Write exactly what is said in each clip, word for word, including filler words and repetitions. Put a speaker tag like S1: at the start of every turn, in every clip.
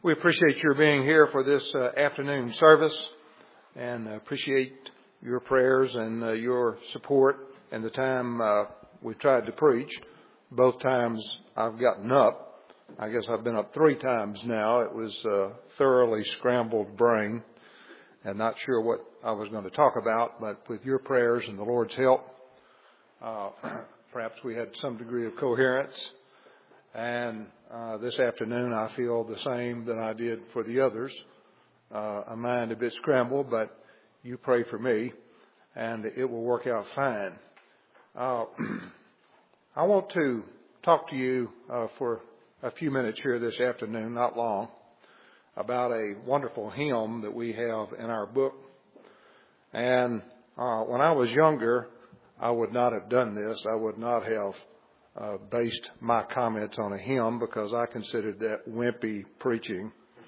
S1: We appreciate your being here for this uh, afternoon service, and appreciate your prayers and uh, your support and the time uh, we've tried to preach. Both times I've gotten up. I guess I've been up three times now. It was a thoroughly scrambled brain and not sure what I was going to talk about, but with your prayers and the Lord's help, uh, perhaps we had some degree of coherence. And uh, this afternoon I feel the same that I did for the others. Uh, a mind a bit scrambled, but you pray for me and it will work out fine. Uh, I want to talk to you uh, for a few minutes here this afternoon, not long, about a wonderful hymn that we have in our book. And uh, when I was younger, I would not have done this. I would not have Uh, based my comments on a hymn because I considered that wimpy preaching.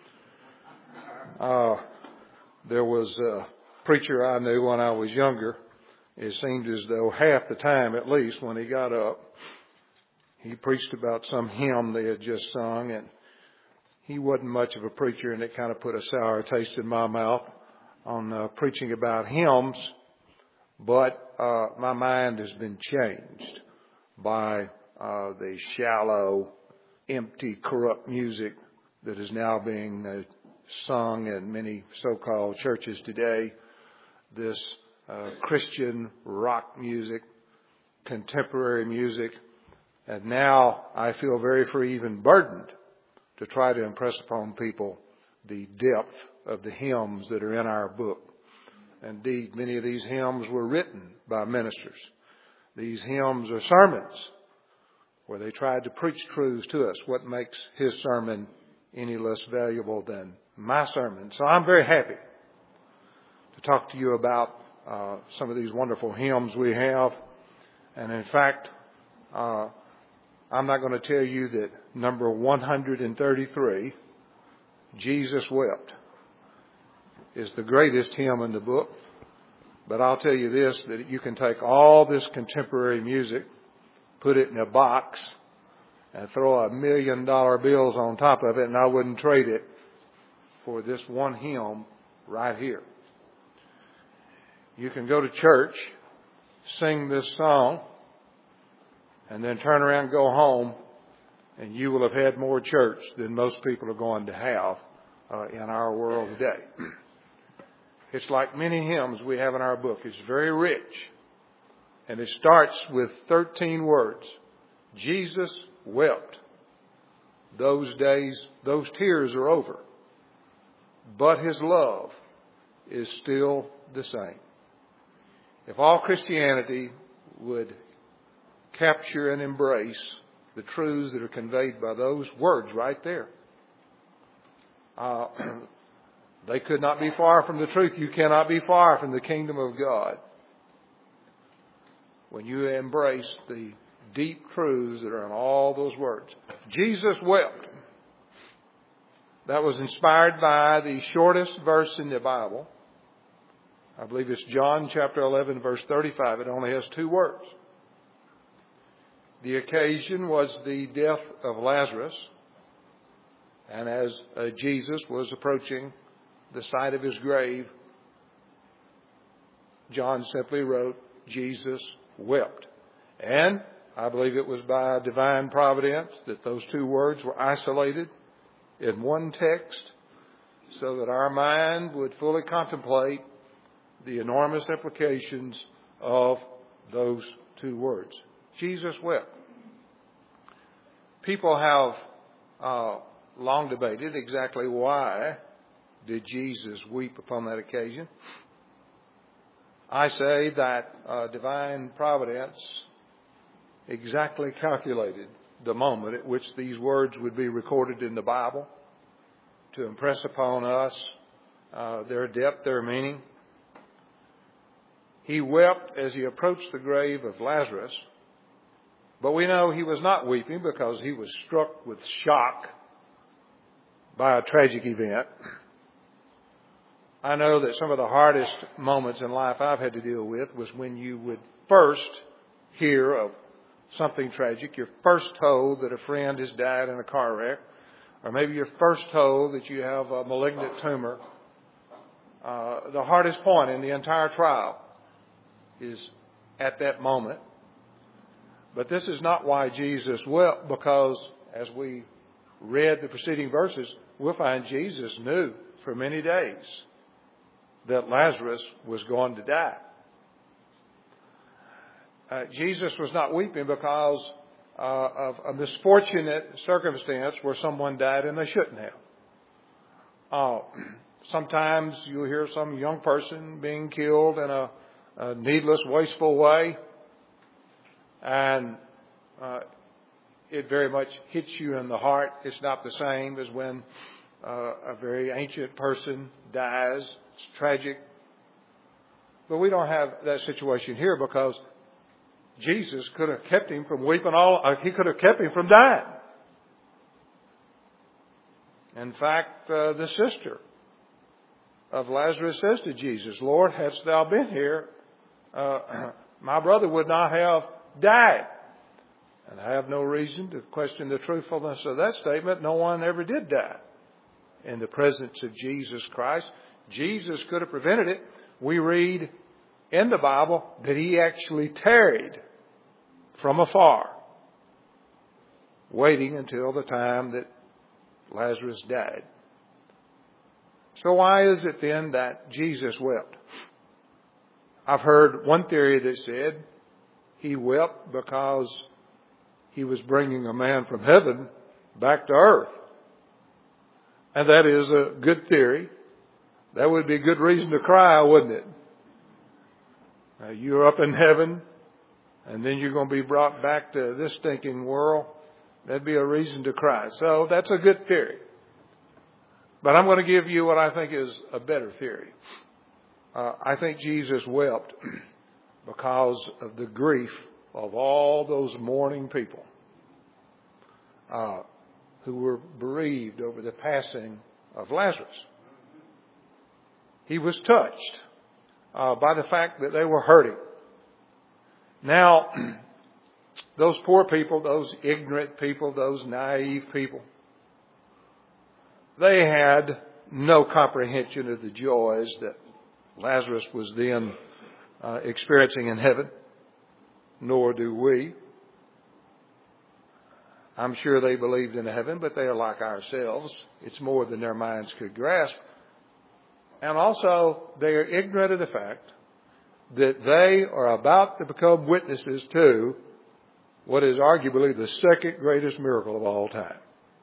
S1: Uh, there was a preacher I knew when I was younger. It seemed as though half the time, at least, when he got up, he preached about some hymn they had just sung, and he wasn't much of a preacher, and it kind of put a sour taste in my mouth on uh, preaching about hymns. But uh, my mind has been changed by uh, the shallow, empty, corrupt music that is now being uh, sung in many so-called churches today. This uh, Christian rock music, contemporary music, and now I feel very free, even burdened, to try to impress upon people the depth of the hymns that are in our book. Indeed, many of these hymns were written by ministers. These hymns are sermons where they tried to preach truths to us. What makes his sermon any less valuable than my sermon? So I'm very happy to talk to you about uh, some of these wonderful hymns we have. And in fact, uh, I'm not going to tell you that number one hundred thirty-three, Jesus Wept, is the greatest hymn in the book. But I'll tell you this, that you can take all this contemporary music, put it in a box, and throw a million dollar bills on top of it, and I wouldn't trade it for this one hymn right here. You can go to church, sing this song, and then turn around and go home, and you will have had more church than most people are going to have uh, in our world today. It's like many hymns we have in our book. It's very rich. And it starts with thirteen words. Jesus wept. Those days, those tears are over. But his love is still the same. If all Christianity would capture and embrace the truths that are conveyed by those words right there, uh, they could not be far from the truth. You cannot be far from the kingdom of God when you embrace the deep truths that are in all those words. Jesus wept. That was inspired by the shortest verse in the Bible. I believe it's John chapter eleven, verse thirty-five. It only has two words. The occasion was the death of Lazarus. And as uh, Jesus was approaching the site of his grave, John simply wrote, Jesus wept. And I believe it was by divine providence that those two words were isolated in one text so that our mind would fully contemplate the enormous implications of those two words. Jesus wept. People have uh, long debated exactly why did Jesus weep upon that occasion. I say that uh, divine providence exactly calculated the moment at which these words would be recorded in the Bible to impress upon us uh, their depth, their meaning. He wept as he approached the grave of Lazarus, but we know he was not weeping because he was struck with shock by a tragic event. I know that some of the hardest moments in life I've had to deal with was when you would first hear of something tragic. You're first told that a friend has died in a car wreck, or maybe you're first told that you have a malignant tumor, uh, the hardest point in the entire trial is at that moment. But this is not why Jesus wept, because as we read the preceding verses, we'll find Jesus knew for many days that Lazarus was going to die. Uh, Jesus was not weeping because uh, of a misfortunate circumstance where someone died and they shouldn't have. Uh, sometimes you'll hear some young person being killed in a, a needless, wasteful way, and uh, it very much hits you in the heart. It's not the same as when uh, a very ancient person dies. It's tragic. But we don't have that situation here, because Jesus could have kept him from weeping all, uh, he could have kept him from dying. In fact, uh, the sister of Lazarus says to Jesus, "Lord, hadst thou been here, uh, my brother would not have died." And I have no reason to question the truthfulness of that statement. No one ever did die in the presence of Jesus Christ. Jesus could have prevented it. We read in the Bible that he actually tarried from afar, waiting until the time that Lazarus died. So why is it then that Jesus wept? I've heard one theory that said he wept because he was bringing a man from heaven back to earth. And that is a good theory. That would be a good reason to cry, wouldn't it? Uh, you're up in heaven, and then you're going to be brought back to this stinking world. That'd be a reason to cry. So that's a good theory. But I'm going to give you what I think is a better theory. Uh, I think Jesus wept because of the grief of all those mourning people uh, who were bereaved over the passing of Lazarus. He was touched uh, by the fact that they were hurting. Now, those poor people, those ignorant people, those naive people, they had no comprehension of the joys that Lazarus was then uh, experiencing in heaven, nor do we. I'm sure they believed in heaven, but they are like ourselves. It's more than their minds could grasp. And also, they are ignorant of the fact that they are about to become witnesses to what is arguably the second greatest miracle of all time.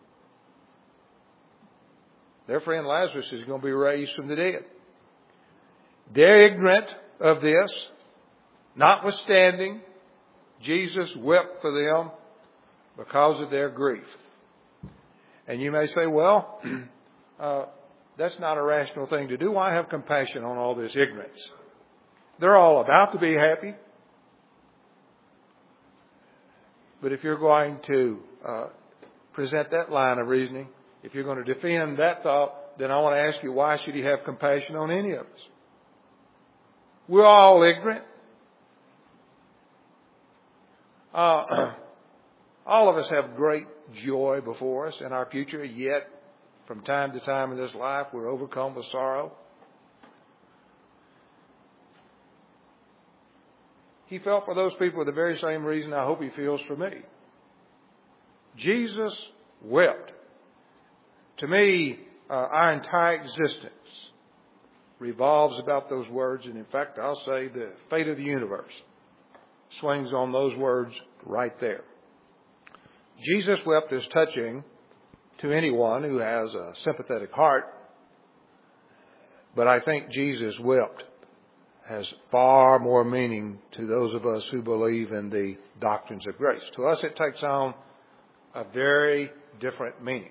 S1: Their friend Lazarus is going to be raised from the dead. They're ignorant of this. Notwithstanding, Jesus wept for them because of their grief. And you may say, well, uh, that's not a rational thing to do. Why have compassion on all this ignorance? They're all about to be happy. But if you're going to uh, present that line of reasoning, if you're going to defend that thought, then I want to ask you, why should he have compassion on any of us? We're all ignorant. Uh, all of us have great joy before us in our future, yet from time to time in this life we're overcome with sorrow. He felt for those people for the very same reason I hope he feels for me. Jesus wept. To me, uh, our entire existence revolves about those words. And in fact, I'll say the fate of the universe swings on those words right there. Jesus wept is touching to anyone who has a sympathetic heart. But I think Jesus wept has far more meaning to those of us who believe in the doctrines of grace. To us, it takes on a very different meaning.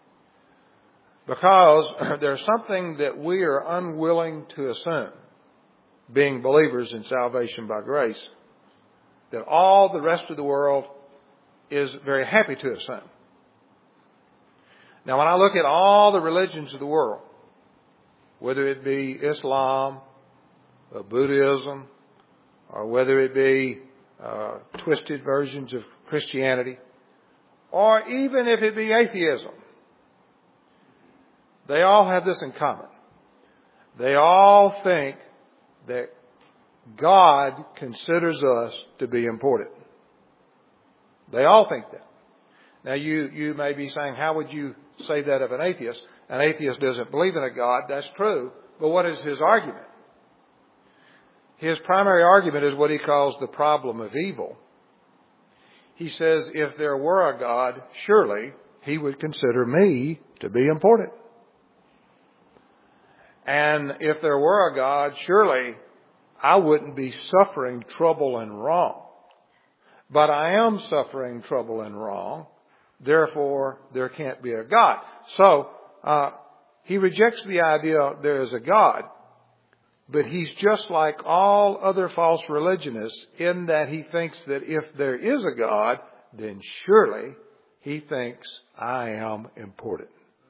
S1: Because there's something that we are unwilling to assume, being believers in salvation by grace, that all the rest of the world is very happy to assume. Now, when I look at all the religions of the world, whether it be Islam, or Buddhism, or whether it be uh, twisted versions of Christianity, or even if it be atheism, they all have this in common. They all think that God considers us to be important. They all think that. Now you, you may be saying, how would you say that of an atheist? An atheist doesn't believe in a God. That's true. But what is his argument? His primary argument is what he calls the problem of evil. He says, if there were a God, surely he would consider me to be important. And if there were a God, surely I wouldn't be suffering trouble and wrong. But I am suffering trouble and wrong. Therefore, there can't be a God. So, uh, he rejects the idea there is a God. But he's just like all other false religionists in that he thinks that if there is a God, then surely he thinks I am important.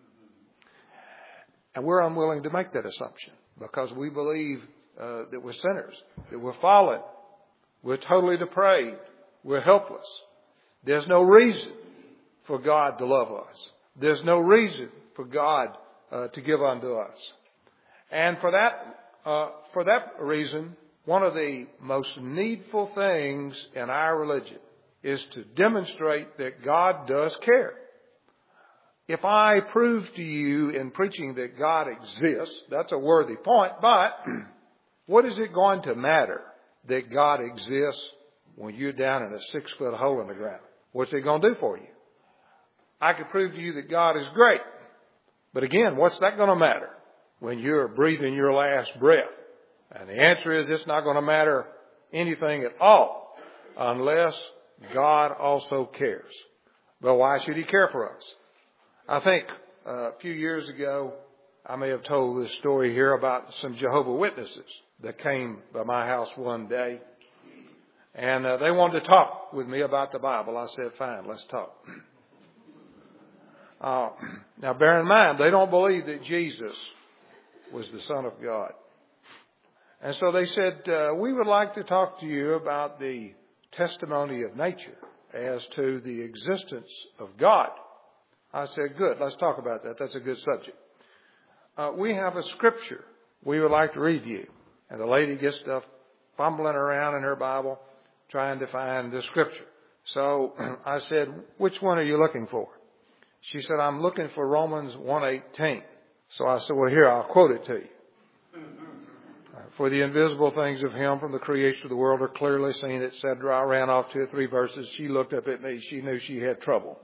S1: And we're unwilling to make that assumption because we believe uh, that we're sinners, that we're fallen, we're totally depraved, we're helpless. There's no reason for God to love us. There's no reason for God uh, to give unto us. And for that Uh, for that reason, one of the most needful things in our religion is to demonstrate that God does care. If I prove to you in preaching that God exists, that's a worthy point, but what is it going to matter that God exists when you're down in a six-foot hole in the ground? What's it going to do for you? I could prove to you that God is great, but again, what's that going to matter when you're breathing your last breath? And the answer is it's not going to matter anything at all unless God also cares. But why should he care for us? I think uh, a few years ago, I may have told this story here about some Jehovah's Witnesses that came by my house one day. And uh, they wanted to talk with me about the Bible. I said, fine, let's talk. Uh, now, bear in mind, they don't believe that Jesus was the Son of God. And so they said, uh, we would like to talk to you about the testimony of nature as to the existence of God. I said, good, let's talk about that. That's a good subject. Uh, we have a scripture we would like to read to you. And the lady gets stuff fumbling around in her Bible trying to find the scripture. So I said, which one are you looking for? She said, I'm looking for Romans one eighteen. So I said, well, here, I'll quote it to you. For the invisible things of him from the creation of the world are clearly seen, et cetera. I ran off two or three verses. She looked up at me. She knew she had trouble.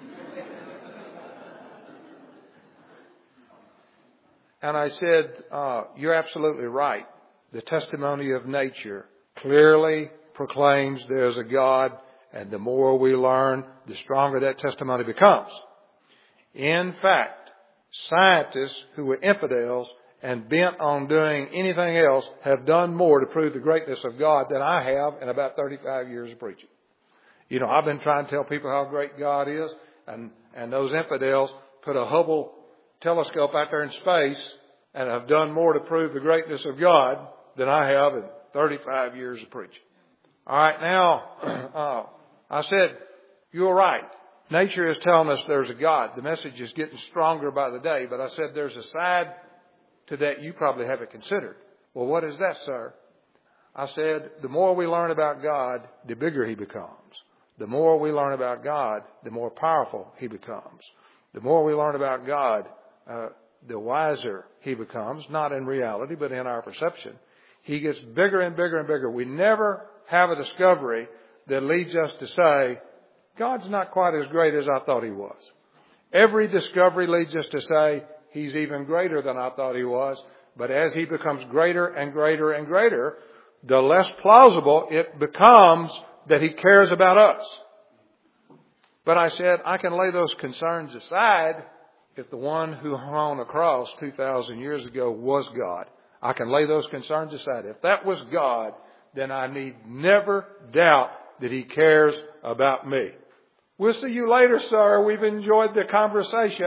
S1: And I said, uh, you're absolutely right. The testimony of nature clearly proclaims there's a God, and the more we learn, the stronger that testimony becomes. In fact, scientists who were infidels and bent on doing anything else have done more to prove the greatness of God than I have in about thirty-five years of preaching. You know, I've been trying to tell people how great God is, and, and those infidels put a Hubble telescope out there in space and have done more to prove the greatness of God than I have in thirty-five years of preaching. All right, now, uh, I said, you're right. Nature is telling us there's a God. The message is getting stronger by the day, but I said there's a side to that you probably haven't considered. Well, what is that, sir? I said, the more we learn about God, the bigger he becomes. The more we learn about God, the more powerful he becomes. The more we learn about God, uh, the wiser he becomes, not in reality, but in our perception. He gets bigger and bigger and bigger. We never have a discovery that leads us to say, God's not quite as great as I thought he was. Every discovery leads us to say, he's even greater than I thought he was. But as he becomes greater and greater and greater, the less plausible it becomes that he cares about us. But I said, I can lay those concerns aside if the one who hung on a cross two thousand years ago was God. I can lay those concerns aside. If that was God, then I need never doubt that he cares about me. We'll see you later, sir. We've enjoyed the conversation.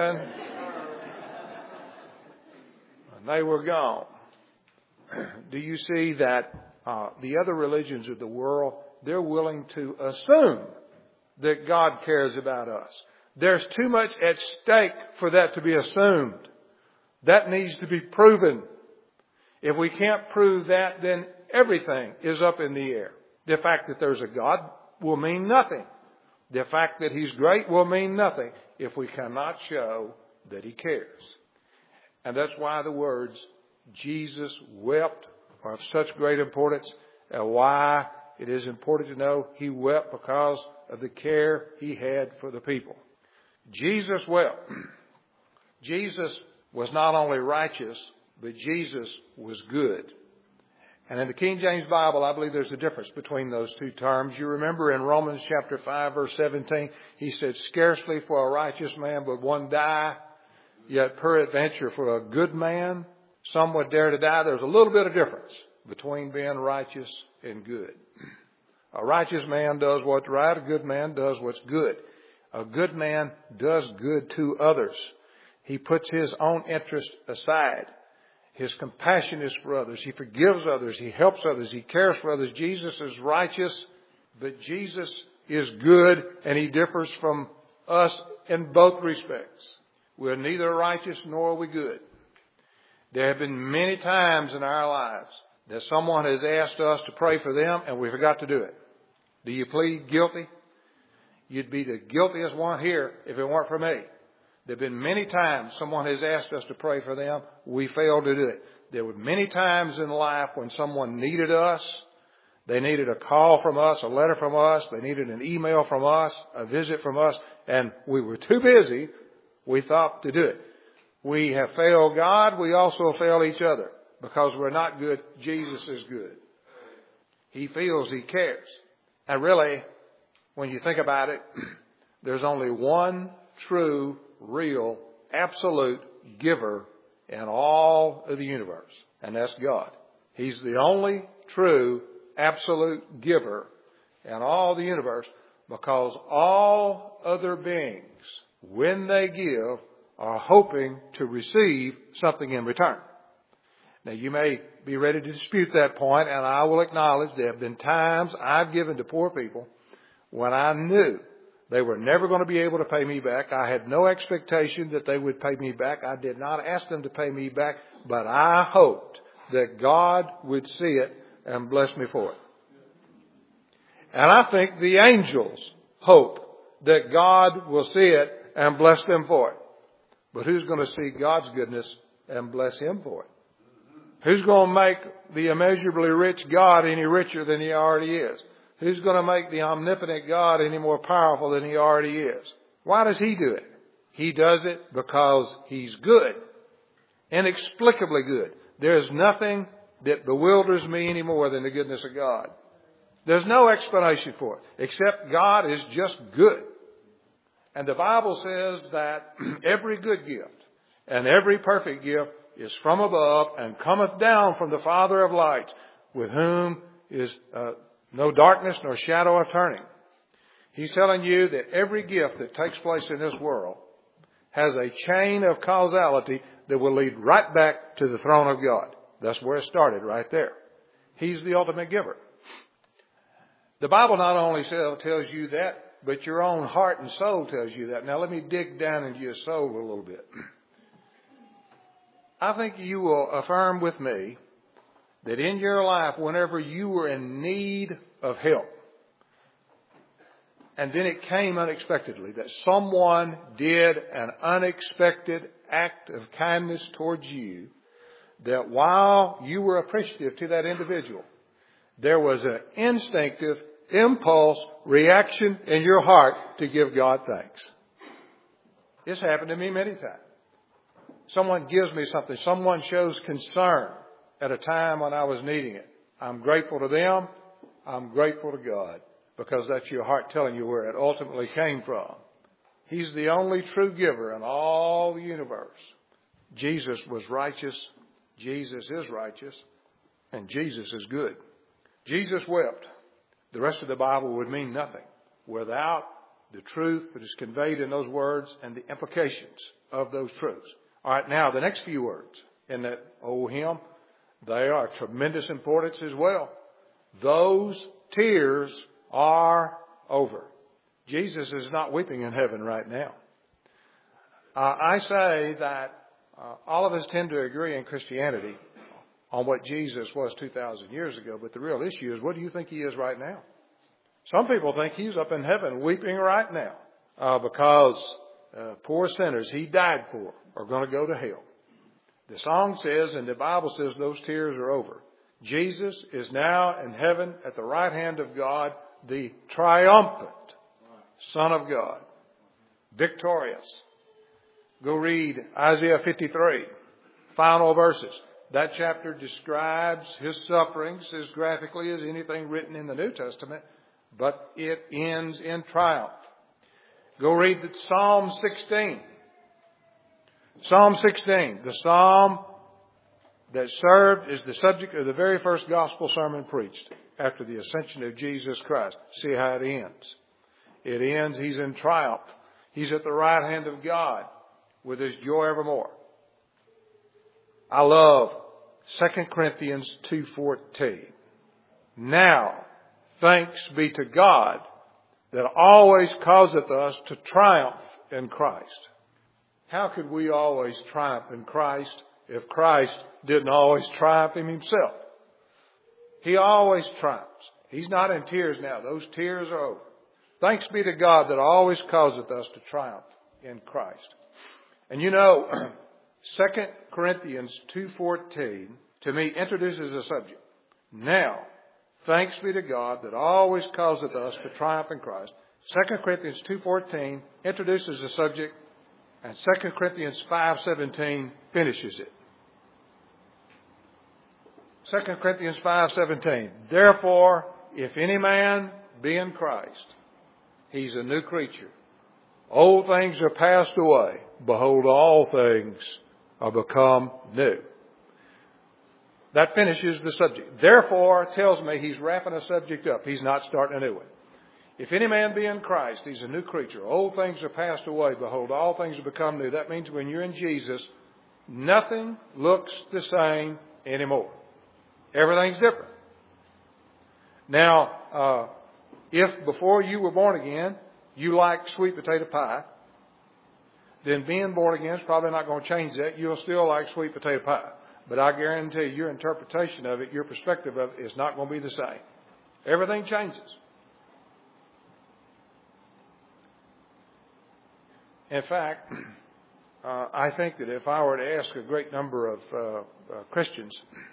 S1: And they were gone. Do you see that uh, the other religions of the world, they're willing to assume that God cares about us. There's too much at stake for that to be assumed. That needs to be proven. If we can't prove that, then everything is up in the air. The fact that there's a God will mean nothing. The fact that He's great will mean nothing if we cannot show that He cares. And that's why the words Jesus wept are of such great importance, and why it is important to know He wept because of the care He had for the people. Jesus wept. Jesus was not only righteous, but Jesus was good. And in the King James Bible, I believe there's a difference between those two terms. You remember in Romans chapter five, verse seventeen, he said, scarcely for a righteous man would one die, yet peradventure for a good man, some would dare to die. There's a little bit of difference between being righteous and good. A righteous man does what's right. A good man does what's good. A good man does good to others. He puts his own interest aside. His compassion is for others. He forgives others. He helps others. He cares for others. Jesus is righteous, but Jesus is good, and He differs from us in both respects. We're neither righteous nor are we good. There have been many times in our lives that someone has asked us to pray for them and we forgot to do it. Do you plead guilty? You'd be the guiltiest one here if it weren't for me. There have been many times someone has asked us to pray for them. We failed to do it. There were many times in life when someone needed us. They needed a call from us, a letter from us. They needed an email from us, a visit from us. And we were too busy, we thought, to do it. We have failed God. We also fail each other. Because we're not good, Jesus is good. He feels He cares. And really, when you think about it, there's only one true, real, absolute giver in all of the universe. And that's God. He's the only true, absolute giver in all the universe, because all other beings, when they give, are hoping to receive something in return. Now, you may be ready to dispute that point, and I will acknowledge there have been times I've given to poor people when I knew they were never going to be able to pay me back. I had no expectation that they would pay me back. I did not ask them to pay me back, but I hoped that God would see it and bless me for it. And I think the angels hope that God will see it and bless them for it. But who's going to see God's goodness and bless Him for it? Who's going to make the immeasurably rich God any richer than He already is? Who's going to make the omnipotent God any more powerful than He already is? Why does He do it? He does it because He's good. Inexplicably good. There's nothing that bewilders me any more than the goodness of God. There's no explanation for it, except God is just good. And the Bible says that every good gift and every perfect gift is from above and cometh down from the Father of lights, with whom is uh, no darkness nor shadow of turning. He's telling you that every gift that takes place in this world has a chain of causality that will lead right back to the throne of God. That's where it started, right there. He's the ultimate giver. The Bible not only tells you that, but your own heart and soul tells you that. Now let me dig down into your soul a little bit. I think you will affirm with me that in your life, whenever you were in need of help, and then it came unexpectedly, that someone did an unexpected act of kindness towards you, that while you were appreciative to that individual, there was an instinctive impulse, reaction in your heart to give God thanks. This happened to me many times. Someone gives me something. Someone shows concern at a time when I was needing it. I'm grateful to them. I'm grateful to God, because that's your heart telling you where it ultimately came from. He's the only true giver in all the universe. Jesus was righteous. Jesus is righteous. And Jesus is good. Jesus wept. The rest of the Bible would mean nothing without the truth that is conveyed in those words and the implications of those truths. All right, now the next few words in that old hymn, they are of tremendous importance as well. Those tears are over. Jesus is not weeping in heaven right now. Uh, I say that uh, all of us tend to agree in Christianity on what Jesus was two thousand years ago, but the real issue is, what do you think he is right now? Some people think he's up in heaven weeping right now uh, because uh, poor sinners he died for are going to go to hell. The song says, and the Bible says, those tears are over. Jesus is now in heaven at the right hand of God, the triumphant Son of God, victorious. Go read Isaiah fifty-three, final verses. That chapter describes his sufferings as graphically as anything written in the New Testament, but it ends in triumph. Go read the Psalm sixteen. Psalm sixteen, the psalm that served as the subject of the very first gospel sermon preached after the ascension of Jesus Christ. See how it ends. It ends, he's in triumph. He's at the right hand of God with his joy evermore. I love Second Corinthians two fourteen. Now, thanks be to God that always causeth us to triumph in Christ. How could we always triumph in Christ if Christ didn't always triumph in himself? He always triumphs. He's not in tears now. Those tears are over. Thanks be to God that always causeth us to triumph in Christ. And you know, Second Corinthians two fourteen to me introduces a subject. Now, thanks be to God that always causeth us to triumph in Christ. Second Corinthians two fourteen introduces the subject, and Second Corinthians five seventeen finishes it. Second Corinthians five seventeen. Therefore, if any man be in Christ, he's a new creature. Old things are passed away. Behold, all things are become new. That finishes the subject. Therefore tells me he's wrapping a subject up. He's not starting a new one. If any man be in Christ, he's a new creature. Old things are passed away. Behold, all things have become new. That means when you're in Jesus, nothing looks the same anymore. Everything's different. Now, uh, if before you were born again, you liked sweet potato pie, then being born again is probably not going to change that. You'll still like sweet potato pie. But I guarantee you, your interpretation of it, your perspective of it is not going to be the same. Everything changes. In fact, uh, I think that if I were to ask a great number of uh, uh, Christians,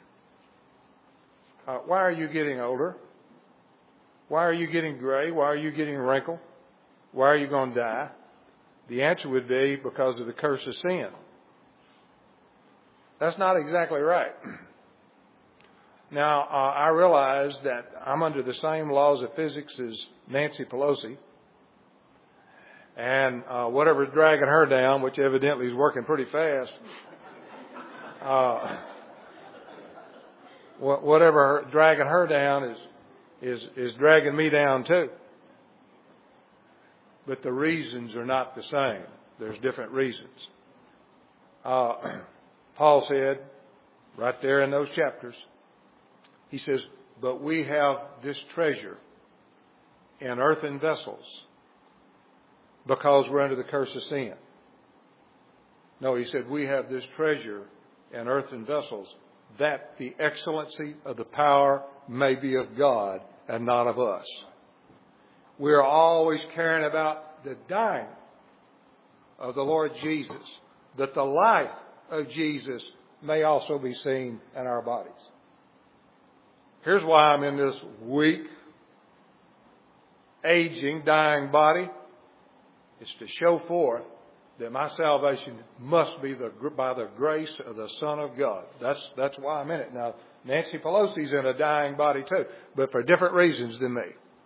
S1: uh, why are you getting older? Why are you getting gray? Why are you getting wrinkled? Why are you going to die? The answer would be because of the curse of sin. That's not exactly right. Now, uh, I realize that I'm under the same laws of physics as Nancy Pelosi. And uh, whatever's dragging her down, which evidently is working pretty fast, uh, whatever dragging her down is, is, is dragging me down too. But the reasons are not the same. There's different reasons. Uh, Paul said, right there in those chapters, he says, but we have this treasure in earthen vessels because we're under the curse of sin. No, he said, we have this treasure in earthen vessels that the excellency of the power may be of God and not of us. We're always caring about the dying of the Lord Jesus, that the life of Jesus may also be seen in our bodies. Here's why I'm in this weak, aging, dying body. It's to show forth that my salvation must be the, by the grace of the Son of God. That's, that's why I'm in it. Now, Nancy Pelosi's in a dying body too, but for different reasons than me.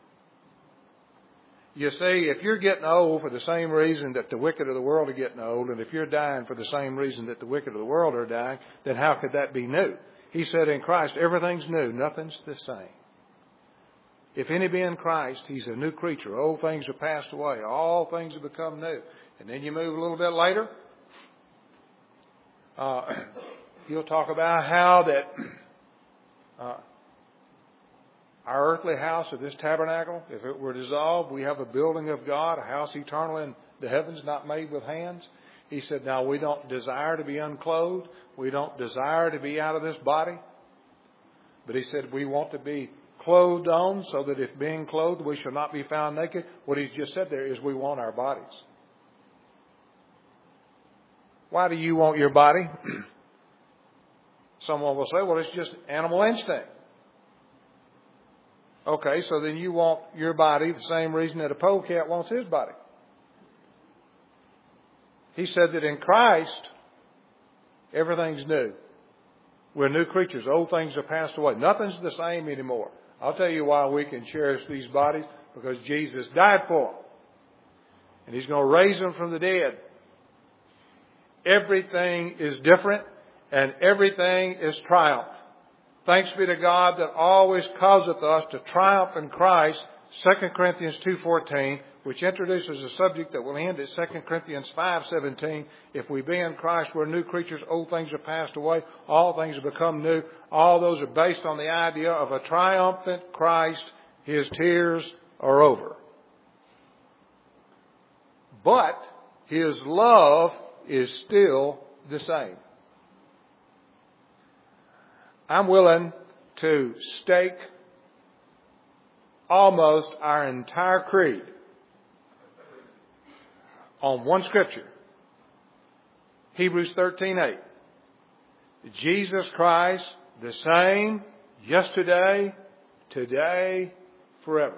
S1: You see, if you're getting old for the same reason that the wicked of the world are getting old, and if you're dying for the same reason that the wicked of the world are dying, then how could that be new? He said in Christ, everything's new. Nothing's the same. If any be in Christ, he's a new creature. Old things are passed away. All things have become new. And then you move a little bit later. Uh, he'll talk about how that uh, our earthly house of this tabernacle, if it were dissolved, we have a building of God, a house eternal in the heavens, not made with hands. He said, now we don't desire to be unclothed. We don't desire to be out of this body. But he said we want to be clothed on so that if being clothed we shall not be found naked. What he's just said there is we want our bodies. Why do you want your body? Someone will say, well, it's just animal instinct. Okay, so then you want your body the same reason that a polecat wants his body. He said that in Christ, everything's new. We're new creatures. Old things have passed away. Nothing's the same anymore. I'll tell you why we can cherish these bodies. Because Jesus died for them. And He's going to raise them from the dead. Everything is different. And everything is triumph. Thanks be to God that always causeth us to triumph in Christ. Second Corinthians two fourteen, which introduces a subject that will end at Second Corinthians five seventeen. If we be in Christ, we're new creatures. Old things are passed away. All things have become new. All those are based on the idea of a triumphant Christ. His tears are over. But His love is still the same. I'm willing to stake almost our entire creed on one scripture. Hebrews thirteen eight. Jesus Christ, the same yesterday, today, forever.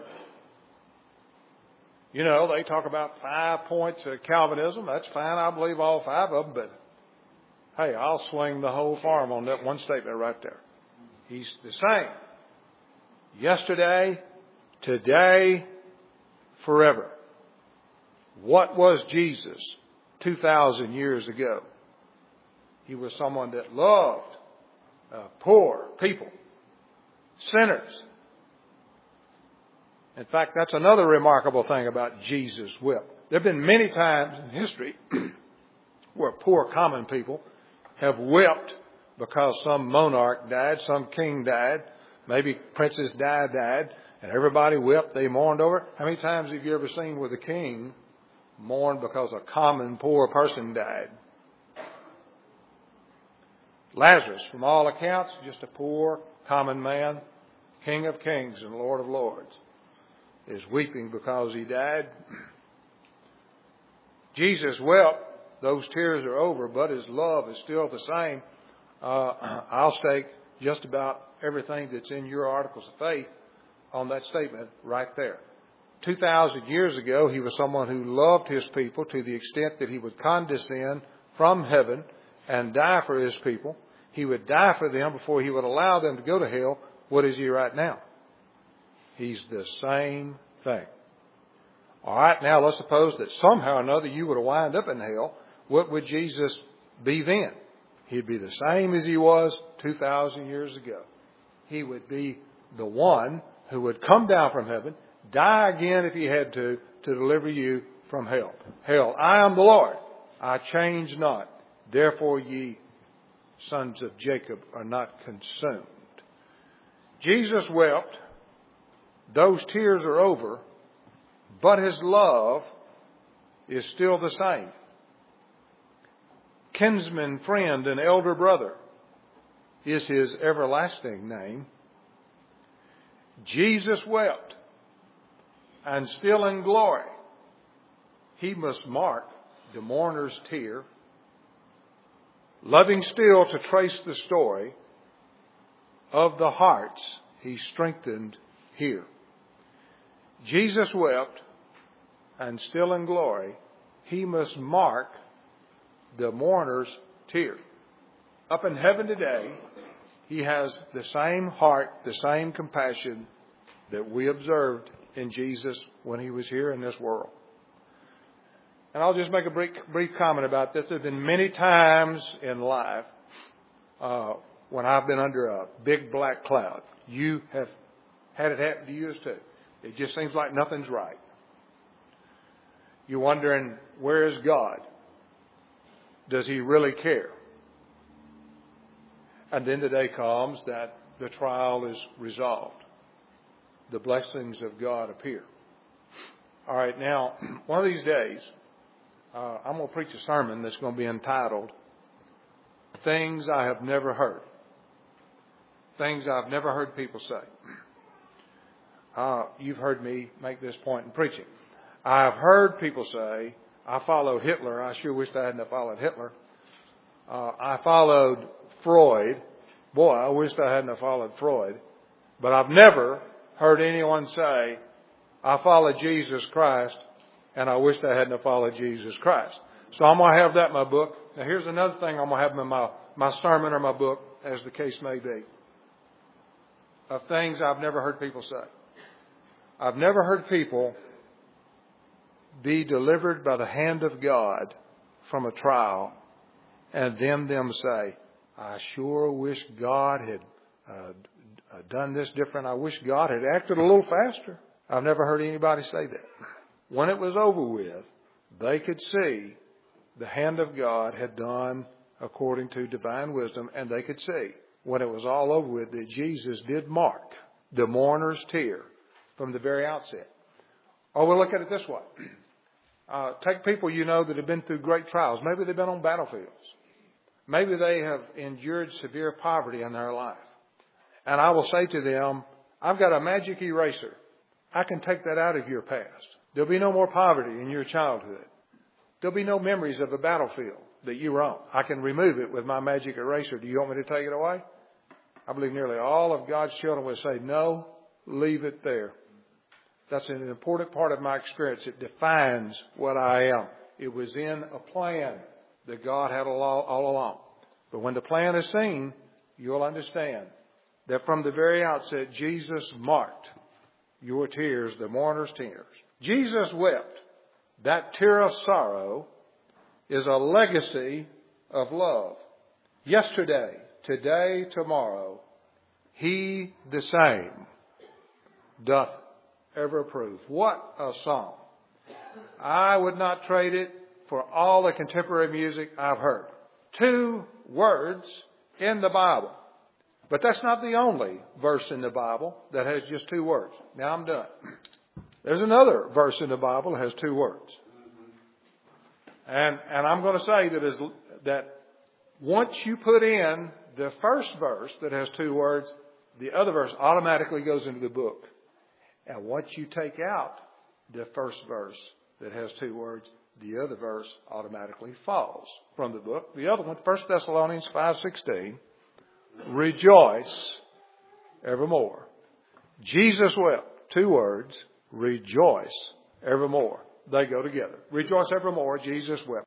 S1: You know, they talk about five points of Calvinism. That's fine. I believe all five of them. But, hey, I'll swing the whole farm on that one statement right there. He's the same. Yesterday, today, forever. What was Jesus two thousand years ago? He was someone that loved uh, poor people, sinners. In fact, that's another remarkable thing about Jesus' whip. There have been many times in history where poor common people have wept because some monarch died, some king died, maybe Princess Di died, and everybody wept, they mourned over it. How many times have you ever seen where the king mourned because a common poor person died? Lazarus, from all accounts, just a poor common man, King of kings and Lord of lords, is weeping because he died. Jesus wept. Those tears are over, but His love is still the same. Uh, I'll stake just about everything that's in your articles of faith on that statement right there. Two thousand years ago, He was someone who loved His people to the extent that He would condescend from heaven and die for His people. He would die for them before He would allow them to go to hell. What is He right now? He's the same thing. All right, now let's suppose that somehow or another you would wind up in hell. What would Jesus be then? He'd be the same as He was two thousand years ago. He would be the one who would come down from heaven, die again if He had to, to deliver you from hell. Hell, I am the Lord. I change not. Therefore ye sons of Jacob are not consumed. Jesus wept. Those tears are over, but His love is still the same. Kinsman, friend, and elder brother is His everlasting name. Jesus wept, and still in glory He must mark the mourner's tear, loving still to trace the story of the hearts He strengthened here. Jesus wept, and still in glory, He must mark the mourner's tear. Up in heaven today, He has the same heart, the same compassion that we observed in Jesus when He was here in this world. And I'll just make a brief, brief comment about this. There have been many times in life uh, when I've been under a big black cloud. You have had it happen to you too. It just seems like nothing's right. You're wondering, where is God? Does He really care? And then the day comes that the trial is resolved. The blessings of God appear. All right, now, one of these days, Uh, I'm going to preach a sermon that's going to be entitled, Things I Have Never Heard. Things I've never heard people say. Uh, you've heard me make this point in preaching. I've heard people say, I followed Hitler. I sure wished I hadn't followed Hitler. Uh, I followed Freud. Boy, I wished I hadn't followed Freud. But I've never heard anyone say, I followed Jesus Christ, and I wished I hadn't followed Jesus Christ. So I'm going to have that in my book. Now here's another thing I'm going to have in my, my sermon or my book, as the case may be, of things I've never heard people say. I've never heard people be delivered by the hand of God from a trial and then them say, I sure wish God had uh, done this different. I wish God had acted a little faster. I've never heard anybody say that. When it was over with, they could see the hand of God had done according to divine wisdom, and they could see when it was all over with that Jesus did mark the mourner's tear from the very outset. Or we'll look at it this way. Uh, take people you know that have been through great trials. Maybe they've been on battlefields. Maybe they have endured severe poverty in their life. And I will say to them, I've got a magic eraser. I can take that out of your past. There'll be no more poverty in your childhood. There'll be no memories of a battlefield that you were on. I can remove it with my magic eraser. Do you want me to take it away? I believe nearly all of God's children would say, no, leave it there. That's an important part of my experience. It defines what I am. It was in a plan that God had all, all along. But when the plan is seen, you'll understand that from the very outset, Jesus marked your tears, the mourner's tears. Jesus wept. That tear of sorrow is a legacy of love. Yesterday, today, tomorrow, He the same doth ever approve. What a song. I would not trade it for all the contemporary music I've heard. Two words in the Bible. But that's not the only verse in the Bible that has just two words. Now I'm done. There's another verse in the Bible that has two words. And, and I'm going to say that, is, that once you put in the first verse that has two words, the other verse automatically goes into the book. And once you take out the first verse that has two words, the other verse automatically falls from the book. The other one, First Thessalonians five sixteen, rejoice evermore. Jesus wept. Two words, rejoice evermore. They go together. Rejoice evermore. Jesus wept.